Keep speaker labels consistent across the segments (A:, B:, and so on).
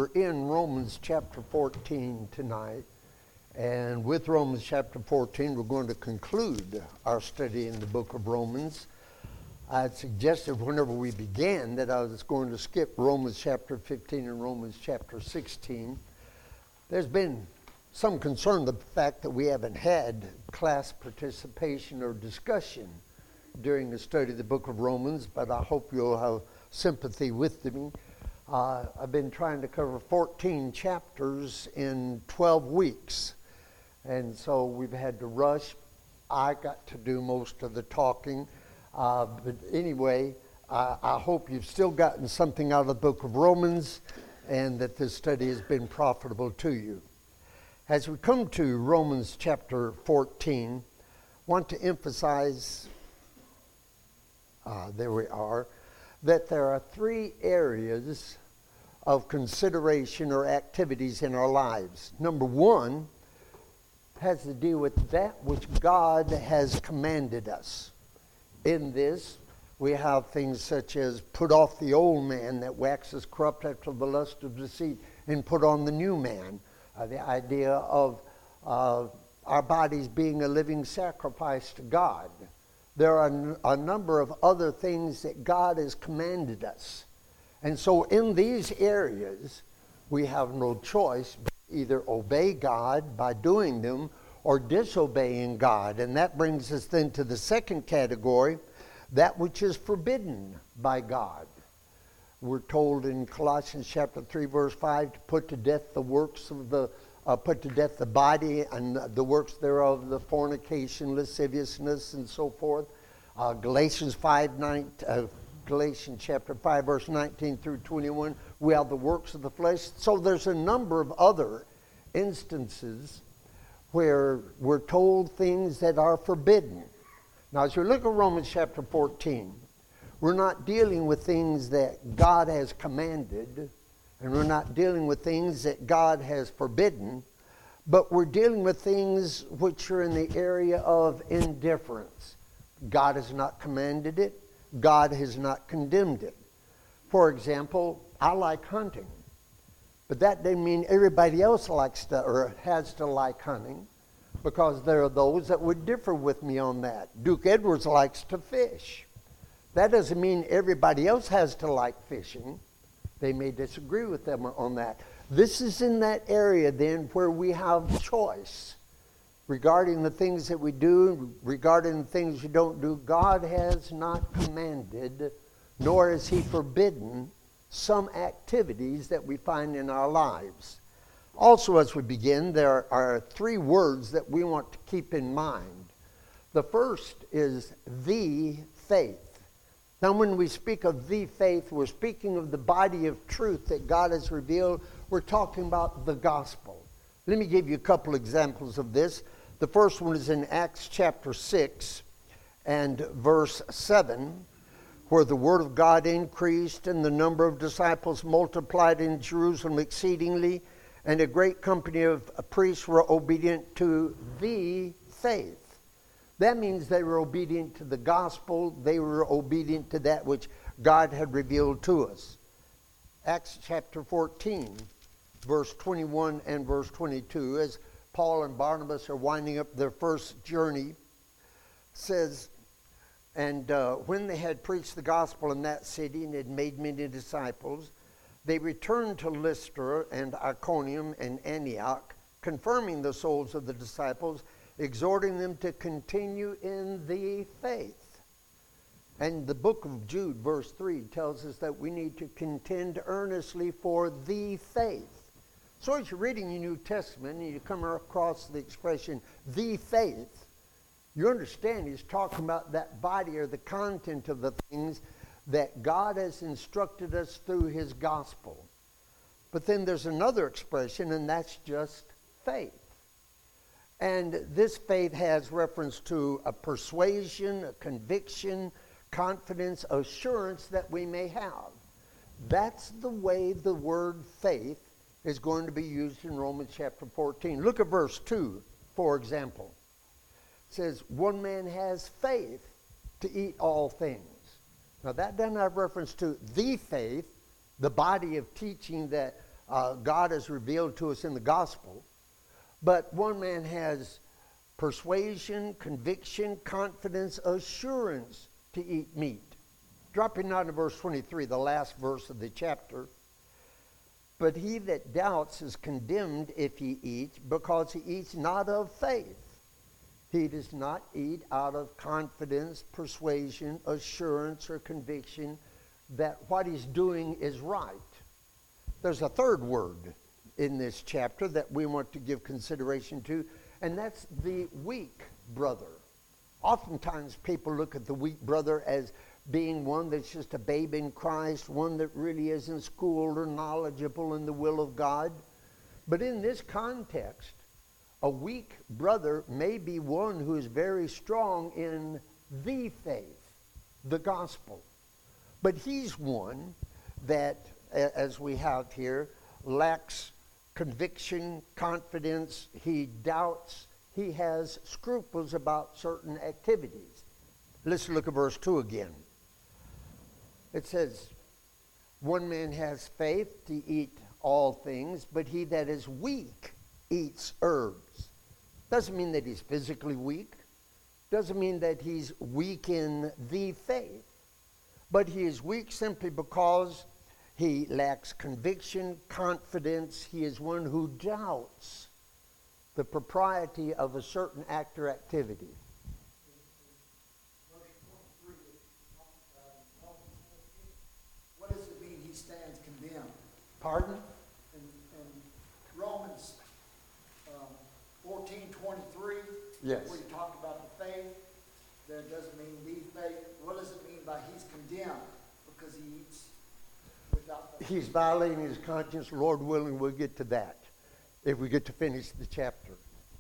A: We're in Romans chapter 14 tonight, and with Romans chapter 14, we're going to conclude our study in the book of Romans. I had suggested whenever we began that I was going to skip Romans chapter 15 and Romans chapter 16. There's been some concern the fact that we haven't had class participation or discussion during the study of the book of Romans, but I hope you'll have sympathy with me. I've been trying to cover 14 chapters in 12 weeks, and so we've had to rush. I got to do most of the talking, but anyway, I hope you've still gotten something out of the book of Romans and that this study has been profitable to you. As we come to Romans chapter 14, I want to emphasize, there we are, that there are three areas of consideration or activities in our lives. Number one has to do with that which God has commanded us. In this, we have things such as put off the old man that waxes corrupt after the lust of deceit and put on the new man. The idea of our bodies being a living sacrifice to God. There are a number of other things that God has commanded us. And so in these areas, we have no choice but either obey God by doing them or disobeying God. And that brings us then to the second category, that which is forbidden by God. We're told in Colossians chapter 3, verse 5, to put to death the works of put to death the body and the works thereof, the fornication, lasciviousness, and so forth. Galatians chapter 5, verse 19 through 21, we have the works of the flesh. So there's a number of other instances where we're told things that are forbidden. Now, as we look at Romans chapter 14, we're not dealing with things that God has commanded, and we're not dealing with things that God has forbidden, but we're dealing with things which are in the area of indifference. God has not commanded it. God has not condemned it. For example, I like hunting, but that doesn't mean everybody else likes to or has to like hunting, because there are those that would differ with me on that. Duke Edwards likes to fish. That doesn't mean everybody else has to like fishing. They may disagree with them on that. This is in that area then where we have choice regarding the things that we do, regarding the things we don't do. God has not commanded, nor has He forbidden some activities that we find in our lives. Also, as we begin, there are three words that we want to keep in mind. The first is the faith. Now, when we speak of the faith, we're speaking of the body of truth that God has revealed. We're talking about the gospel. Let me give you a couple examples of this. The first one is in Acts chapter 6 and verse 7, where the word of God increased and the number of disciples multiplied in Jerusalem exceedingly, and a great company of priests were obedient to the faith. That means they were obedient to the gospel. They were obedient to that which God had revealed to us. Acts chapter 14, verse 21 and verse 22, as Paul and Barnabas are winding up their first journey, says, and when they had preached the gospel in that city and had made many disciples, they returned to Lystra and Iconium and Antioch, confirming the souls of the disciples, exhorting them to continue in the faith. And the book of Jude, verse 3, tells us that we need to contend earnestly for the faith. So as you're reading your New Testament and you come across the expression, the faith, you understand he's talking about that body or the content of the things that God has instructed us through His gospel. But then there's another expression, and that's just faith. And this faith has reference to a persuasion, a conviction, confidence, assurance that we may have. That's the way the word faith is going to be used in Romans chapter 14. Look at verse 2, for example. It says, one man has faith to eat all things. Now that doesn't have reference to the faith, the body of teaching that God has revealed to us in the gospel. But one man has persuasion, conviction, confidence, assurance to eat meat. Dropping down to verse 23, the last verse of the chapter. But he that doubts is condemned if he eats, because he eats not of faith. He does not eat out of confidence, persuasion, assurance, or conviction that what he's doing is right. There's a third word in this chapter that we want to give consideration to, and that's the weak brother. Oftentimes people look at the weak brother as being one that's just a babe in Christ, one that really isn't schooled or knowledgeable in the will of God. But in this context, a weak brother may be one who is very strong in the faith, the gospel. But he's one that, as we have here, lacks conviction, confidence, he doubts, he has scruples about certain activities. Let's look at verse 2 again. It says, one man has faith to eat all things, but he that is weak eats herbs. Doesn't mean that he's physically weak. Doesn't mean that he's weak in the faith. But he is weak simply because he lacks conviction, confidence. He is one who doubts the propriety of a certain act or activity.
B: What does it mean he stands condemned?
A: Pardon?
B: In Romans 14:23,
A: Yes.
B: where you talked about the faith, that doesn't mean the faith. What does it mean by he's condemned? Because he eats without faith.
A: He's violating his conscience. Lord willing, we'll get to that if we get to finish the chapter.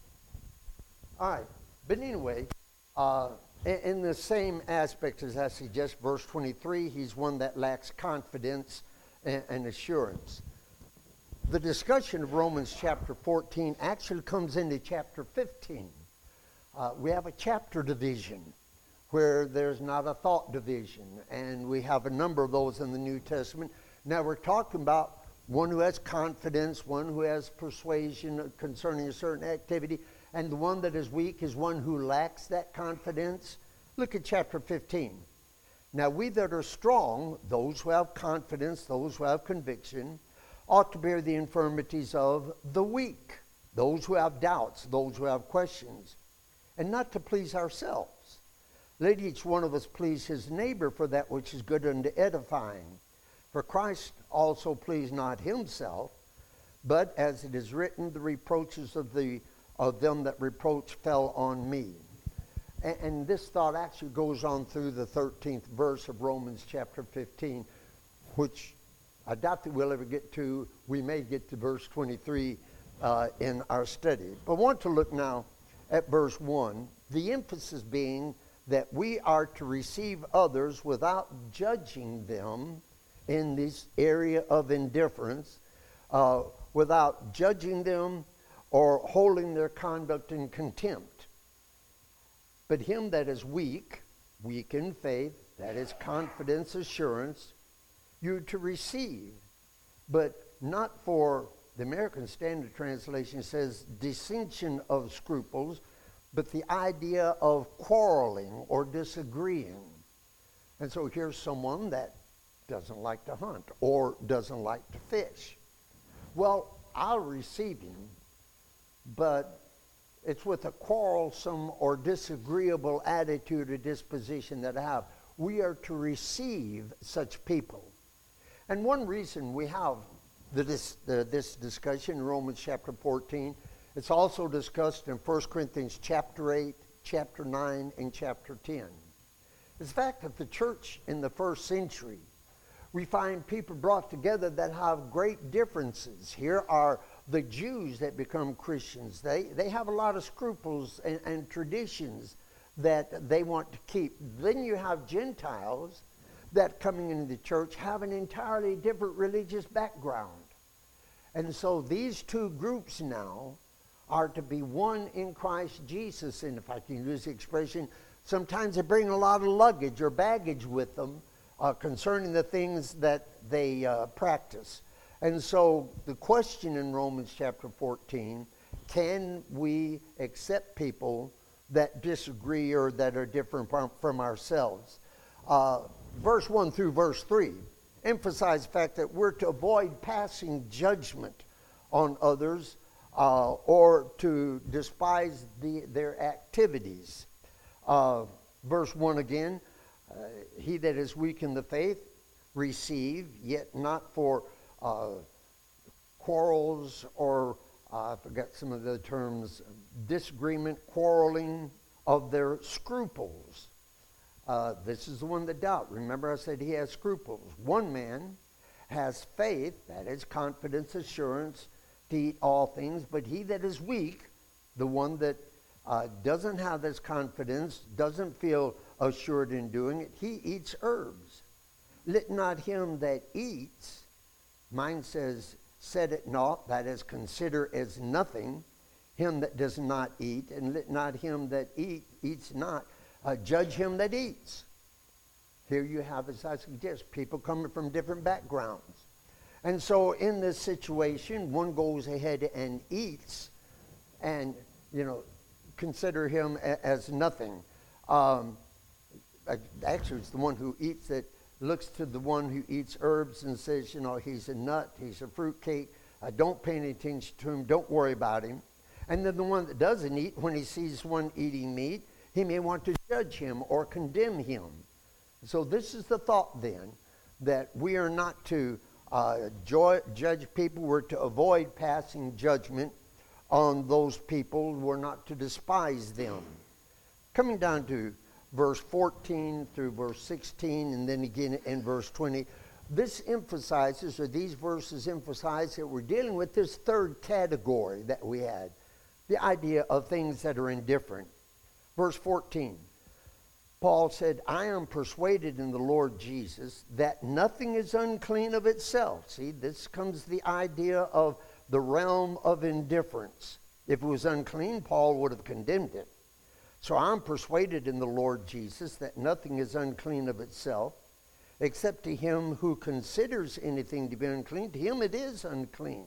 A: All right. But anyway, in the same aspect as I suggest, verse 23, he's one that lacks confidence and assurance. The discussion of Romans chapter 14 actually comes into chapter 15. We have a chapter division where there's not a thought division, and we have a number of those in the New Testament. Now we're talking about one who has confidence, one who has persuasion concerning a certain activity, and the one that is weak is one who lacks that confidence. Look at chapter 15. Now we that are strong, those who have confidence, those who have conviction, ought to bear the infirmities of the weak, those who have doubts, those who have questions, and not to please ourselves. Let each one of us please his neighbor for that which is good and edifying. For Christ also pleased not himself, but as it is written, the reproaches of them that reproach fell on me. And this thought actually goes on through the 13th verse of Romans chapter 15, which I doubt that we'll ever get to. We may get to verse 23 in our study. But I want to look now at verse 1, the emphasis being that we are to receive others without judging them in this area of indifference, without judging them or holding their conduct in contempt. But him that is weak in faith, that is confidence, assurance, you're to receive, but not for, the American Standard Translation says, dissension of scruples, but the idea of quarreling or disagreeing. And so here's someone that doesn't like to hunt or doesn't like to fish. Well, I'll receive him, but it's with a quarrelsome or disagreeable attitude or disposition that I have. We are to receive such people. And one reason we have this discussion in Romans chapter 14, it's also discussed in 1 Corinthians chapter 8, chapter 9, and chapter 10. It's the fact that the church in the first century, we find people brought together that have great differences. Here are the Jews that become Christians. They have a lot of scruples and traditions that they want to keep. Then you have Gentiles that coming into the church have an entirely different religious background. And so these two groups now are to be one in Christ Jesus. And if I can use the expression, sometimes they bring a lot of luggage or baggage with them concerning the things that they practice. And so the question in Romans chapter 14, can we accept people that disagree or that are different from ourselves? Verse 1 through verse 3 emphasize the fact that we're to avoid passing judgment on others or to despise their activities. Verse 1 again, he that is weak in the faith, receive, yet not for quarrels or, I forgot some of the terms, disagreement, quarreling of their scruples. This is the one that doubt. Remember I said he has scruples. One man has faith, that is confidence, assurance, to eat all things, but he that is weak, the one that doesn't have this confidence, doesn't feel assured in doing it, he eats herbs. Let not him that eats, mine says, set it not, that is, consider as nothing, him that does not eat, and let not him that eats not, judge him that eats. Here you have, as I suggest, people coming from different backgrounds. And so in this situation, one goes ahead and eats and, consider him as nothing. Actually, it's the one who eats that looks to the one who eats herbs and says, he's a nut, he's a fruitcake. Don't pay any attention to him. Don't worry about him. And then the one that doesn't eat, when he sees one eating meat, he may want to judge him or condemn him. So this is the thought then, that we are not to judge people. We're to avoid passing judgment on those people. We're not to despise them. Coming down to verse 14 through verse 16, and then again in verse 20, this emphasizes, or these verses emphasize, that we're dealing with this third category that we had, the idea of things that are indifferent. Verse 14, Paul said, I am persuaded in the Lord Jesus that nothing is unclean of itself. See, this comes the idea of the realm of indifference. If it was unclean, Paul would have condemned it. So I'm persuaded in the Lord Jesus that nothing is unclean of itself, except to him who considers anything to be unclean. To him it is unclean.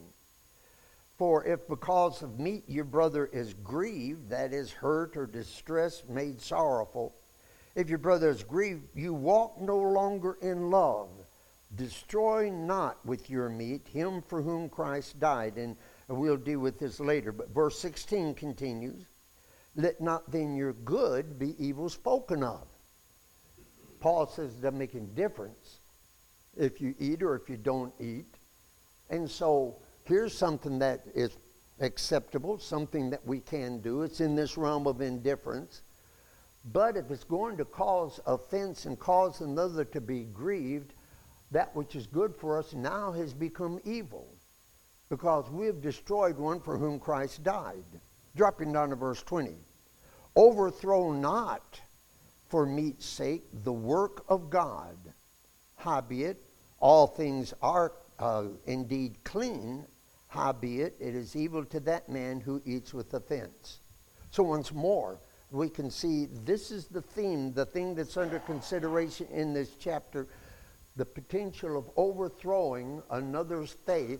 A: For if because of meat your brother is grieved, that is hurt or distressed, made sorrowful, if your brother is grieved, you walk no longer in love. Destroy not with your meat him for whom Christ died. And we'll deal with this later. But verse 16 continues, let not then your good be evil spoken of. Paul says it doesn't make any difference if you eat or if you don't eat. And so here's something that is acceptable, something that we can do. It's in this realm of indifference. But if it's going to cause offense and cause another to be grieved, that which is good for us now has become evil, because we have destroyed one for whom Christ died. Dropping down to verse 20. Overthrow not for meat's sake the work of God. Howbeit, all things are indeed clean. Howbeit, it is evil to that man who eats with offense. So once more, we can see this is the theme, the thing that's under consideration in this chapter, the potential of overthrowing another's faith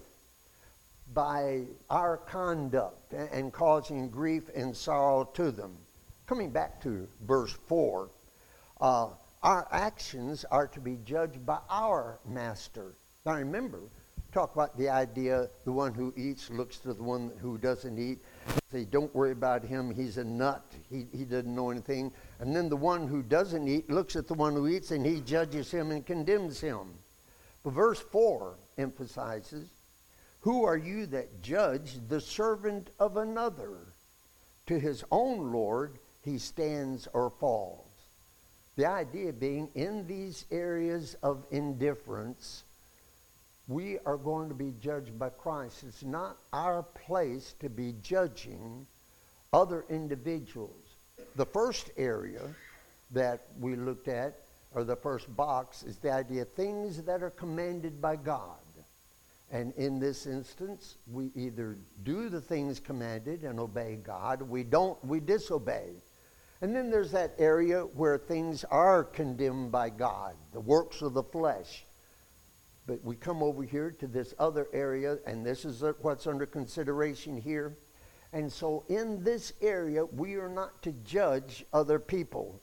A: by our conduct and causing grief and sorrow to them. Coming back to verse 4, our actions are to be judged by our master. Now remember, talk about the idea, the one who eats looks to the one who doesn't eat. Say, don't worry about him, he's a nut, he doesn't know anything. And then the one who doesn't eat looks at the one who eats and he judges him and condemns him. But verse 4 emphasizes, who are you that judge the servant of another? To his own Lord he stands or falls. The idea being, in these areas of indifference, we are going to be judged by Christ. It's not our place to be judging other individuals. The first area that we looked at, or the first box, is the idea of things that are commanded by God. And in this instance, we either do the things commanded and obey God, we don't, we disobey. And then there's that area where things are condemned by God, the works of the flesh. But we come over here to this other area, and this is what's under consideration here. And so in this area, we are not to judge other people.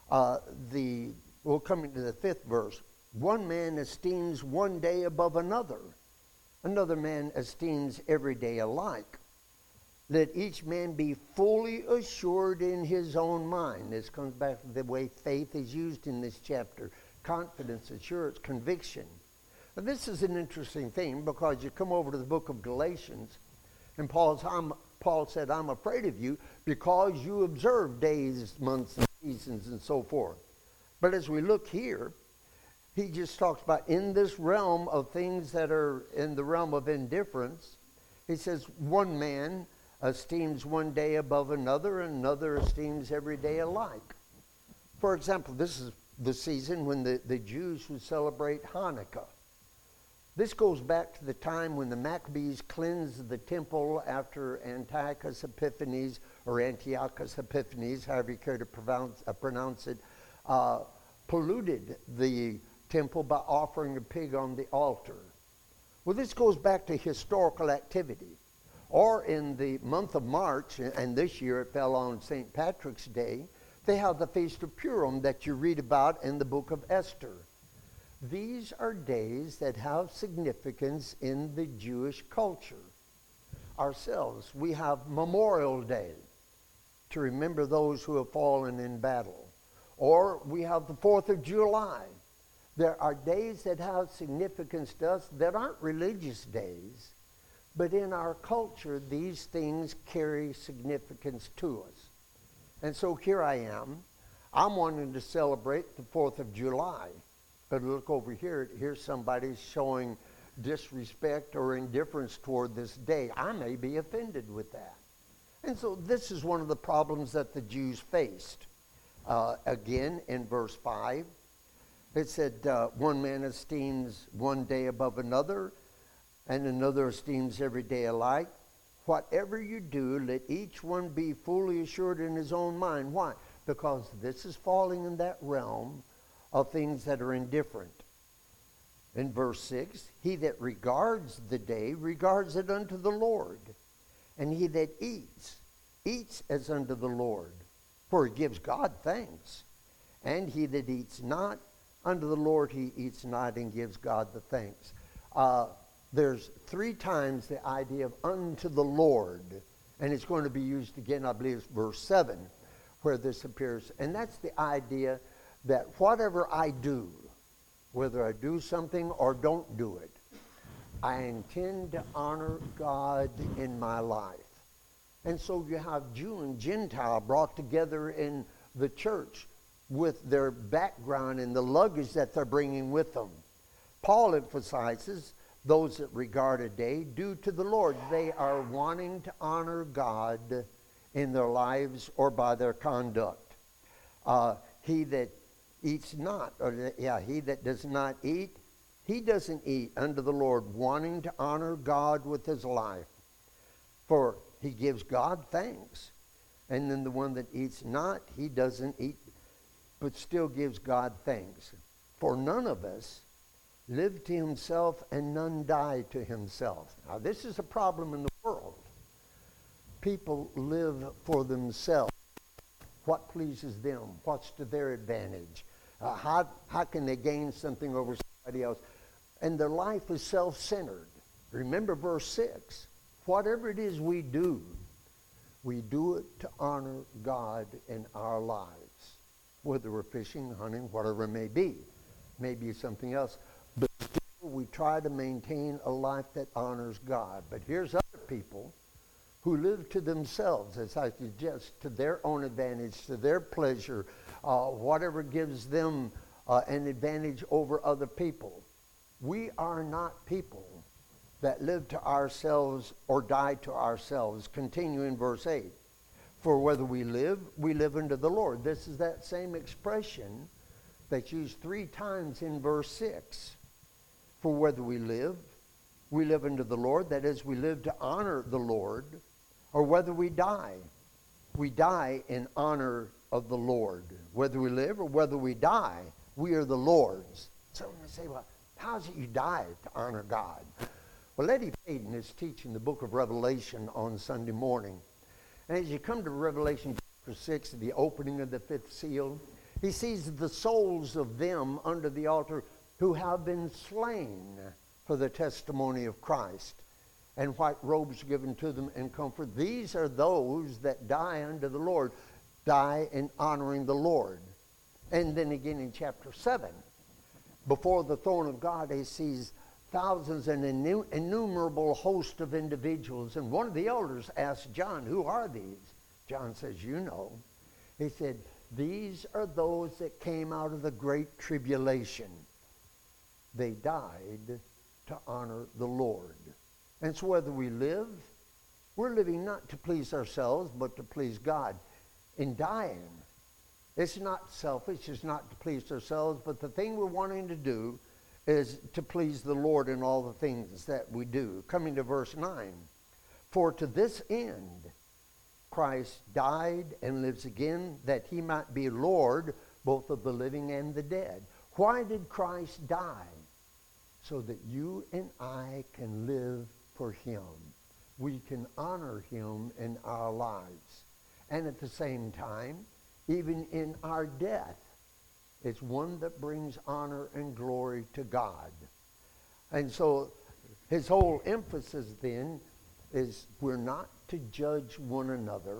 A: We'll come into the 5th verse. One man esteems one day above another. Another man esteems every day alike. Let each man be fully assured in his own mind. This comes back to the way faith is used in this chapter. Confidence, assurance, conviction. Now, this is an interesting thing because you come over to the book of Galatians, and Paul said, I'm afraid of you because you observe days, months, and seasons, and so forth. But as we look here, he just talks about in this realm of things that are in the realm of indifference. He says, one man esteems one day above another, and another esteems every day alike. For example, this is the season when the Jews would celebrate Hanukkah. This goes back to the time when the Maccabees cleansed the temple after Antiochus Epiphanes, or Antiochus Epiphanes, however you care to pronounce it, polluted the temple by offering a pig on the altar. Well, this goes back to historical activity. Or in the month of March, and this year it fell on St. Patrick's Day, they have the Feast of Purim that you read about in the book of Esther. These are days that have significance in the Jewish culture. Ourselves, we have Memorial Day to remember those who have fallen in battle. Or we have the 4th of July. There are days that have significance to us that aren't religious days, but in our culture, these things carry significance to us. And so here I am. I'm wanting to celebrate the 4th of July. But look over here. Here's somebody showing disrespect or indifference toward this day. I may be offended with that. And so this is one of the problems that the Jews faced. Again, in verse 5, it said, one man esteems one day above another, and another esteems every day alike. Whatever you do, let each one be fully assured in his own mind. Why? Because this is falling in that realm of things that are indifferent. In verse 6, he that regards the day regards it unto the Lord. And he that eats as unto the Lord, for he gives God thanks. And he that eats not, unto the Lord he eats not and gives God the thanks. There's 3 times the idea of unto the Lord, and it's going to be used again, I believe it's verse 7, where this appears. And that's the idea that whatever I do, whether I do something or don't do it, I intend to honor God in my life. And so you have Jew and Gentile brought together in the church with their background and the luggage that they're bringing with them. Paul emphasizes those that regard a day due to the Lord. They are wanting to honor God in their lives or by their conduct. He that eats not, he that does not eat, he doesn't eat unto the Lord, wanting to honor God with his life. For he gives God thanks. And then the one that eats not, he doesn't eat, but still gives God thanks. For none of us live to himself, and none die to himself. Now, this is a problem in the world. People live for themselves. What pleases them? What's to their advantage? How can they gain something over somebody else? And their life is self-centered. Remember verse 6. Whatever it is we do it to honor God in our lives. Whether we're fishing, hunting, whatever it may be. Maybe something else. But still we try to maintain a life that honors God. But here's other people who live to themselves, as I suggest, to their own advantage, to their pleasure, whatever gives them an advantage over other people. We are not people that live to ourselves or die to ourselves. Continue in verse 8. For whether we live unto the Lord. This is that same expression that's used 3 times in verse 6. For whether we live unto the Lord. That is, we live to honor the Lord. Or whether we die in honor of the Lord. Whether we live or whether we die, we are the Lord's. So I'm going to say, well, How is it you die to honor God? Well, Eddie Payton is teaching the book of Revelation on Sunday morning. And as you come to Revelation chapter 6, the opening of the fifth seal, he sees the souls of them under the altar who have been slain for the testimony of Christ, and white robes given to them in comfort. These are those that die unto the Lord, die in honoring the Lord. And then again in chapter 7, before the throne of God, he sees thousands and innumerable host of individuals. And one of the elders asked John, who are these? John says, you know. He said, these are those that came out of the great tribulation. They died to honor the Lord. And so whether we live, we're living not to please ourselves, but to please God. In dying, it's not selfish, it's not to please ourselves, but the thing we're wanting to do is to please the Lord in all the things that we do. Coming to verse 9. For to this end Christ died and lives again, that he might be Lord both of the living and the dead. Why did Christ die? So that you and I can live for him. We can honor him in our lives. And at the same time, even in our death, it's one that brings honor and glory to God. And so his whole emphasis then is we're not to judge one another.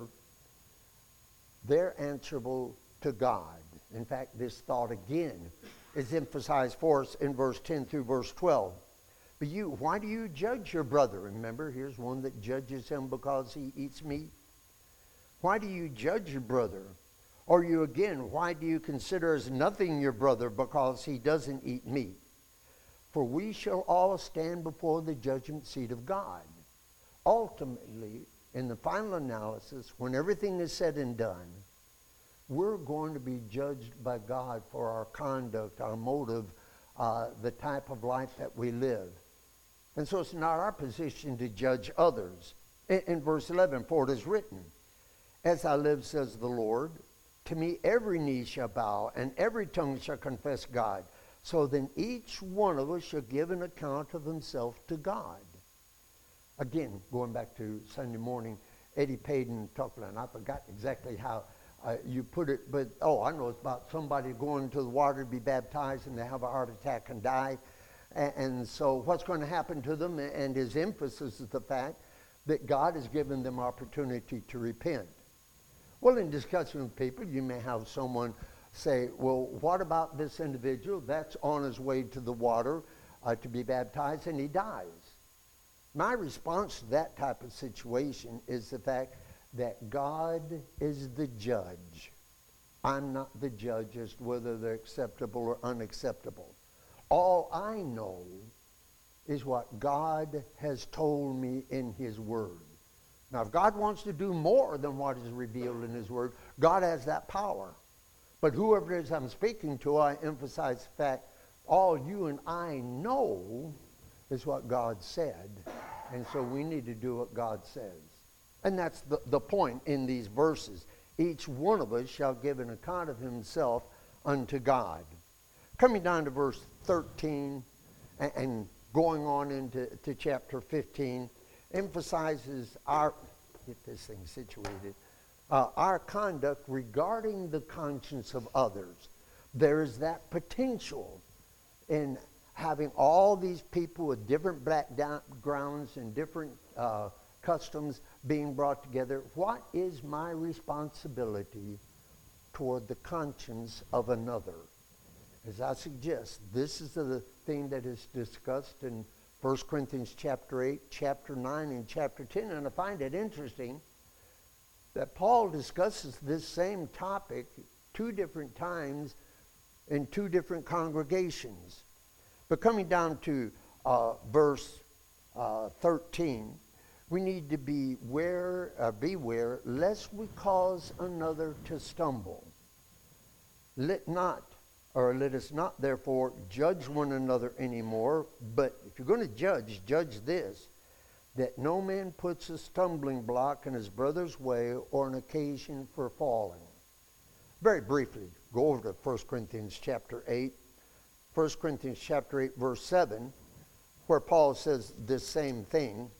A: They're answerable to God. In fact, this thought again is emphasized for us in verse 10 through verse 12. But you, why do you judge your brother? Remember, here's one that judges him because he eats meat. Why do you judge your brother? Or you again, why do you consider as nothing your brother because he doesn't eat meat? For we shall all stand before the judgment seat of God. Ultimately, in the final analysis, when everything is said and done, we're going to be judged by God for our conduct, our motive, the type of life that we live. And so it's not our position to judge others. In verse 11, for it is written, as I live, says the Lord, to me every knee shall bow, and every tongue shall confess God. So then each one of us shall give an account of himself to God. Again, going back to Sunday morning, Eddie Payton talked about, and I forgot exactly how you put it, but I know it's about somebody going to the water to be baptized and they have a heart attack and die. And so what's going to happen to them? And his emphasis is the fact that God has given them opportunity to repent. Well, in discussing with people, you may have someone say, well, what about this individual that's on his way to the water to be baptized and he dies? My response to that type of situation is the fact that God is the judge. I'm not the judge as to whether they're acceptable or unacceptable. All I know is what God has told me in his word. Now, if God wants to do more than what is revealed in his word, God has that power. But whoever it is I'm speaking to, I emphasize the fact, all you and I know is what God said. And so we need to do what God says. And that's the point in these verses. Each one of us shall give an account of himself unto God. Coming down to verse 13 and going on into chapter 15, emphasizes get this thing situated, our conduct regarding the conscience of others. There is that potential in having all these people with different backgrounds and different customs being brought together. What is my responsibility toward the conscience of another? As I suggest, this is the thing that is discussed in 1 Corinthians chapter 8, chapter 9, and chapter 10. And I find it interesting that Paul discusses this same topic 2 different times in 2 different congregations. But coming down to verse 13, we need to beware lest we cause another to stumble. Let us not therefore judge one another anymore, but if you're going to judge this, that no man puts a stumbling block in his brother's way or an occasion for falling. Very briefly, go over to 1 Corinthians chapter 8. 1 Corinthians chapter 8, verse 7, where Paul says this same thing.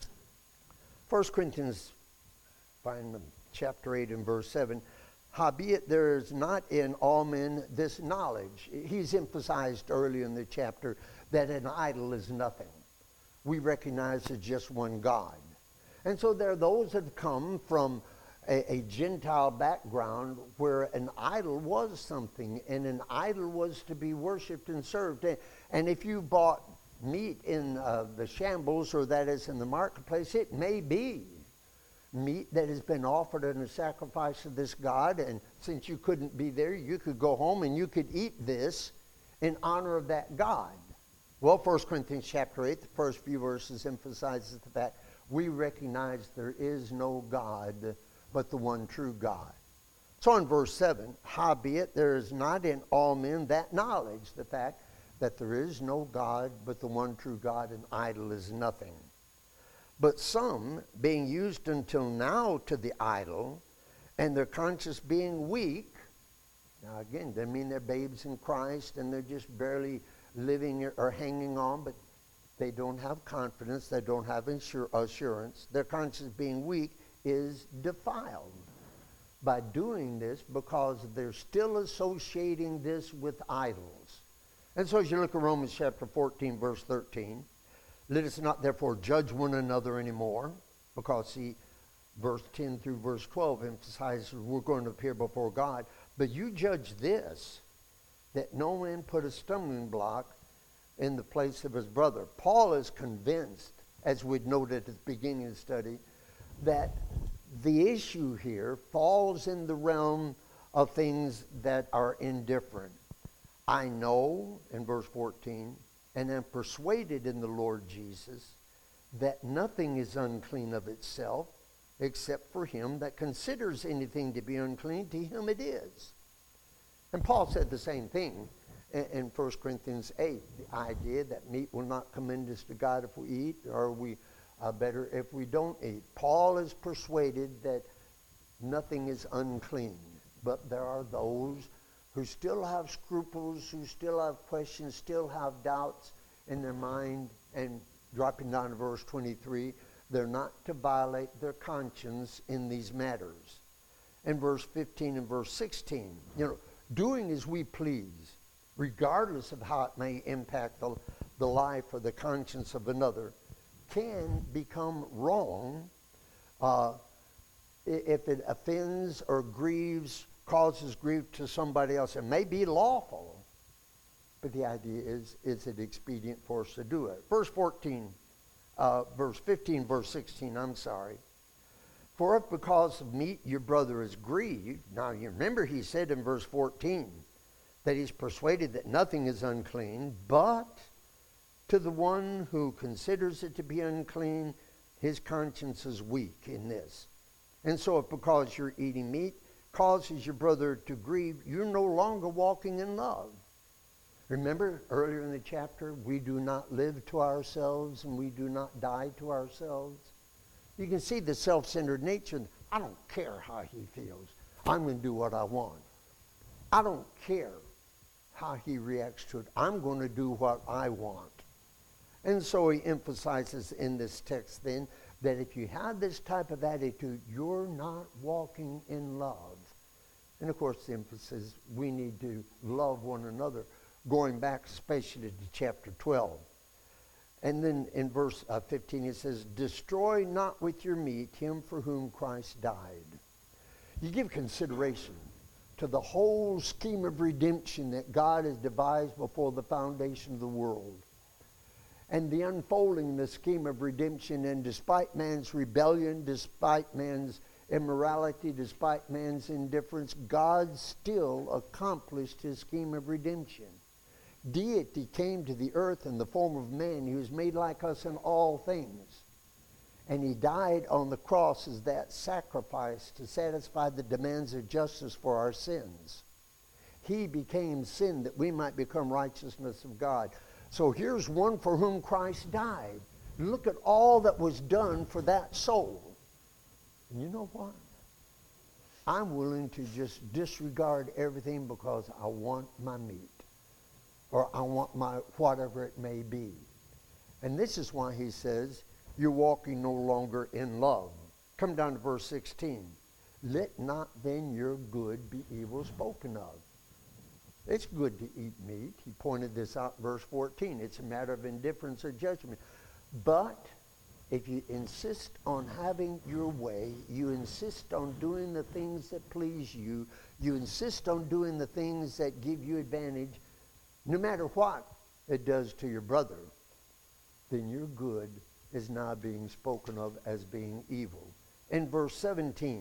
A: 1 Corinthians, find chapter 8 and verse 7. Howbeit there is not in all men this knowledge. He's emphasized early in the chapter that an idol is nothing. We recognize there's just one God. And so there are those that have come from a Gentile background where an idol was something, and an idol was to be worshipped and served. And if you bought meat in the shambles, or that is in the marketplace, it may be meat that has been offered in a sacrifice to this God, and since you couldn't be there, you could go home and you could eat this in honor of that God. Well, 1 Corinthians chapter 8, the first few verses emphasizes the fact we recognize there is no God but the one true God. So in verse 7, howbeit there is not in all men that knowledge, the fact that there is no God but the one true God, and idol is nothing. But some, being used until now to the idol, and their conscience being weak, now again, doesn't mean they're babes in Christ and they're just barely living or hanging on, but they don't have confidence, they don't have assurance. Their conscience being weak is defiled by doing this, because they're still associating this with idols. And so as you look at Romans chapter 14, verse 13, let us not therefore judge one another anymore, because see, verse 10 through verse 12 emphasizes we're going to appear before God. But you judge this, that no man put a stumbling block in the place of his brother. Paul is convinced, as we'd noted at the beginning of the study, that the issue here falls in the realm of things that are indifferent. I know, in verse 14, and am persuaded in the Lord Jesus that nothing is unclean of itself, except for him that considers anything to be unclean, to him it is. And Paul said the same thing in 1 Corinthians 8, the idea that meat will not commend us to God if we eat, or we better if we don't eat. Paul is persuaded that nothing is unclean, but there are those who still have scruples, who still have questions, still have doubts in their mind. And dropping down to verse 23, they're not to violate their conscience in these matters. In verse 15 and verse 16, doing as we please, regardless of how it may impact the life or the conscience of another, can become wrong if it offends or grieves, causes grief to somebody else. It may be lawful, but the idea is it expedient for us to do it? Verse 15, verse 16, I'm sorry. For if because of meat your brother is grieved, now you remember he said in verse 14 that he's persuaded that nothing is unclean, but to the one who considers it to be unclean, his conscience is weak in this. And so if because you're eating meat causes your brother to grieve, you're no longer walking in love. Remember earlier in the chapter, we do not live to ourselves and we do not die to ourselves. You can see the self-centered nature. I don't care how he feels. I'm going to do what I want. I don't care how he reacts to it. I'm going to do what I want. And so he emphasizes in this text then that if you have this type of attitude, you're not walking in love. And of course the emphasis, we need to love one another, going back especially to chapter 12. And then in verse 15 it says, destroy not with your meat him for whom Christ died. You give consideration to the whole scheme of redemption that God has devised before the foundation of the world. And the unfolding the scheme of redemption, and despite man's rebellion, despite man's immorality, despite man's indifference, God still accomplished his scheme of redemption. Deity came to the earth in the form of man. He was made like us in all things. And he died on the cross as that sacrifice to satisfy the demands of justice for our sins. He became sin that we might become righteousness of God. So here's one for whom Christ died. Look at all that was done for that soul. And you know what? I'm willing to just disregard everything because I want my meat. or I want my whatever it may be. And this is why he says, you're walking no longer in love. Come down to verse 16. Let not then your good be evil spoken of. It's good to eat meat. He pointed this out in verse 14. It's a matter of indifference or judgment. But if you insist on having your way, you insist on doing the things that please you, you insist on doing the things that give you advantage, no matter what it does to your brother, then your good is now being spoken of as being evil. In verse 17,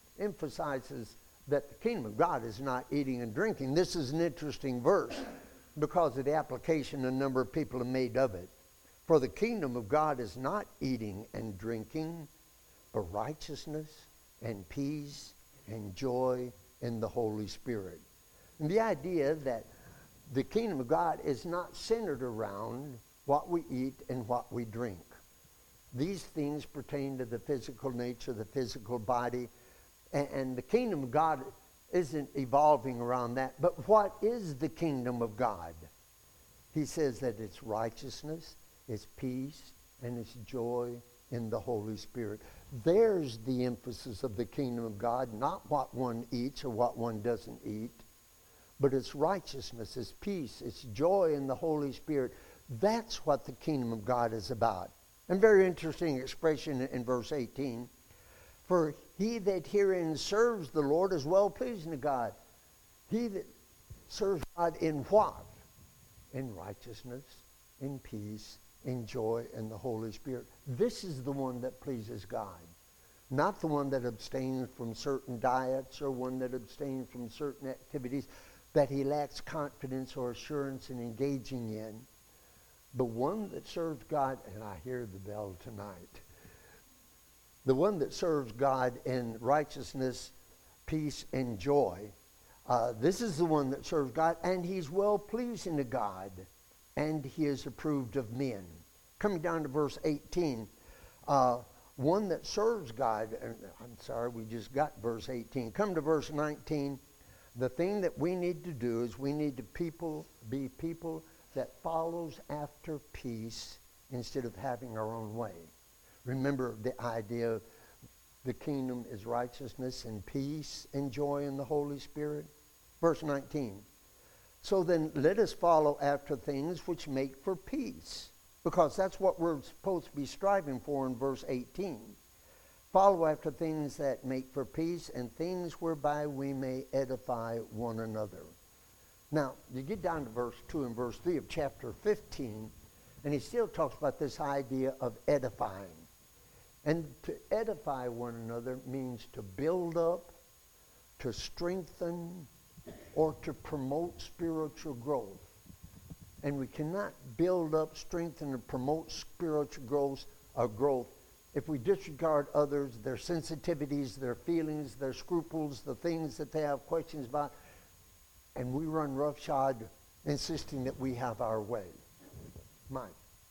A: emphasizes that the kingdom of God is not eating and drinking. This is an interesting verse because of the application a number of people have made of it. For the kingdom of God is not eating and drinking, but righteousness and peace and joy in the Holy Spirit. And the idea that the kingdom of God is not centered around what we eat and what we drink. These things pertain to the physical nature, the physical body, and the kingdom of God isn't evolving around that. But what is the kingdom of God? He says that it's righteousness, it's peace, and it's joy in the Holy Spirit. There's the emphasis of the kingdom of God, not what one eats or what one doesn't eat, but it's righteousness, it's peace, it's joy in the Holy Spirit. That's what the kingdom of God is about. And very interesting expression in verse 18. For he that herein serves the Lord is well pleasing to God. He that serves God in what? In righteousness, in peace, in joy, in the Holy Spirit. This is the one that pleases God. Not the one that abstains from certain diets or one that abstains from certain activities that he lacks confidence or assurance in engaging in. The one that serves God, and I hear the bell tonight, the one that serves God in righteousness, peace, and joy, this is the one that serves God, and he's well-pleasing to God, and he is approved of men. Coming down to verse 18, one that serves God, and I'm sorry, we just got verse 18. Come to verse 19. The thing that we need to do is we need to be people that follows after peace instead of having our own way. Remember the idea of the kingdom is righteousness and peace and joy in the Holy Spirit. Verse 19. So then let us follow after things which make for peace, because that's what we're supposed to be striving for in verse 18. Follow after things that make for peace and things whereby we may edify one another. Now, you get down to verse 2 and verse 3 of chapter 15, and he still talks about this idea of edifying. And to edify one another means to build up, to strengthen, or to promote spiritual growth. And we cannot build up, strengthen, and promote spiritual growth if we disregard others, their sensitivities, their feelings, their scruples, the things that they have questions about, and we run roughshod insisting that we have our way. Mike.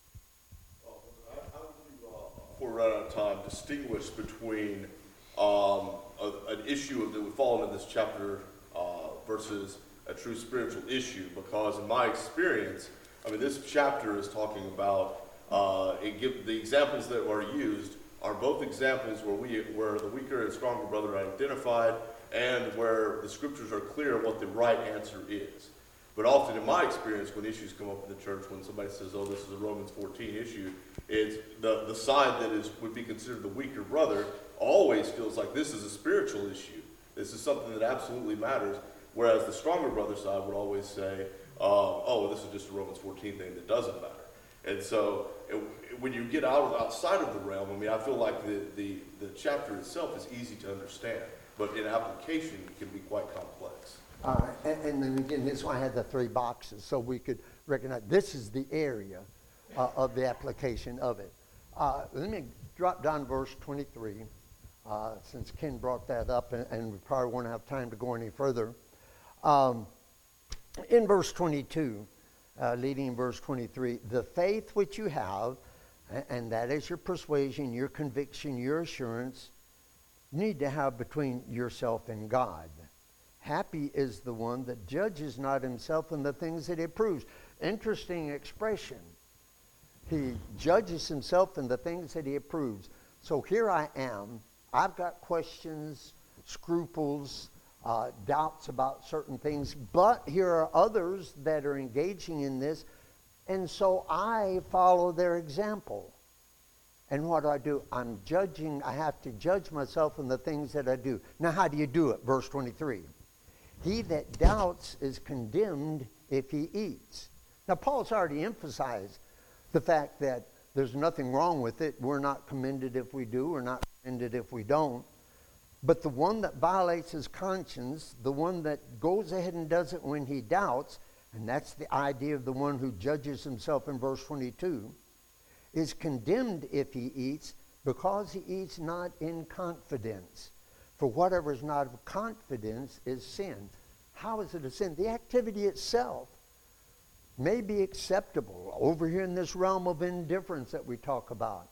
C: How would you, before we run out of time, distinguish between an issue that would fall into this chapter versus a true spiritual issue? Because in my experience, I mean, this chapter is talking about, the examples that are used are both examples where the weaker and stronger brother are identified, and where the scriptures are clear what the right answer is. But often in my experience, when issues come up in the church, when somebody says, oh, this is a Romans 14 issue, it's the side that would be considered the weaker brother always feels like this is a spiritual issue. This is something that absolutely matters. Whereas the stronger brother side would always say, oh, this is just a Romans 14 thing that doesn't matter. And so when you get outside of the realm, I mean, I feel like the chapter itself is easy to understand, but in application it can be quite complex.
A: And then again, this one had the 3 boxes, so we could recognize this is the area of the application of it. Let me drop down to verse 23, since Ken brought that up, and we probably won't have time to go any further. In verse 22, leading in verse 23, the faith which you have, and that is your persuasion, your conviction, your assurance, you need to have between yourself and God. Happy is the one that judges not himself in the things that he approves. Interesting expression. He judges himself in the things that he approves. So here I am. I've got questions, scruples, doubts about certain things, but here are others that are engaging in this, and so I follow their example. And what do? I'm judging. I have to judge myself in the things that I do. Now, how do you do it? Verse 23. He that doubts is condemned if he eats. Now, Paul's already emphasized the fact that there's nothing wrong with it. We're not commended if we do. We're not commended if we don't. But the one that violates his conscience, the one that goes ahead and does it when he doubts, and that's the idea of the one who judges himself in verse 22, is condemned if he eats, because he eats not in confidence. For whatever is not of confidence is sin. How is it a sin? The activity itself may be acceptable over here in this realm of indifference that we talk about.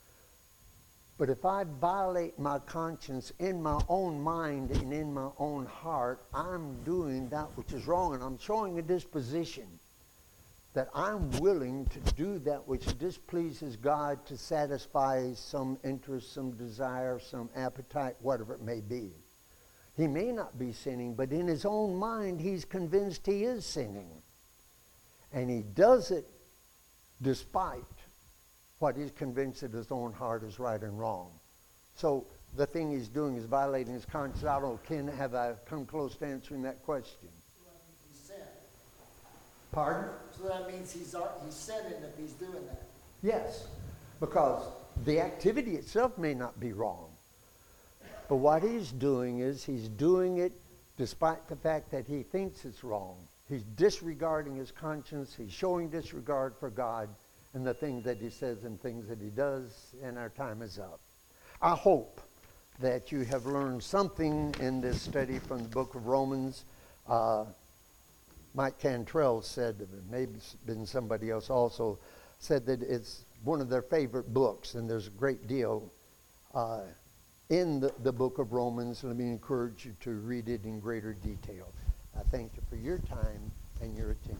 A: But if I violate my conscience in my own mind and in my own heart, I'm doing that which is wrong, and I'm showing a disposition that I'm willing to do that which displeases God to satisfy some interest, some desire, some appetite, whatever it may be. He may not be sinning, but in his own mind, he's convinced he is sinning. And he does it despite what he's convinced in his own heart is right and wrong. So the thing he's doing is violating his conscience. I don't know, Ken, have I come close to answering that question?
B: He sinned.
A: Pardon?
B: So that means he's sinning if he's doing that.
A: Yes, because the activity itself may not be wrong. But what he's doing is he's doing it despite the fact that he thinks it's wrong. He's disregarding his conscience. He's showing disregard for God and the things that he says and things that he does, and our time is up. I hope that you have learned something in this study from the book of Romans. Mike Cantrell said, maybe it's been somebody else also, said that it's one of their favorite books, and there's a great deal in the book of Romans. Let me encourage you to read it in greater detail. I thank you for your time and your attention.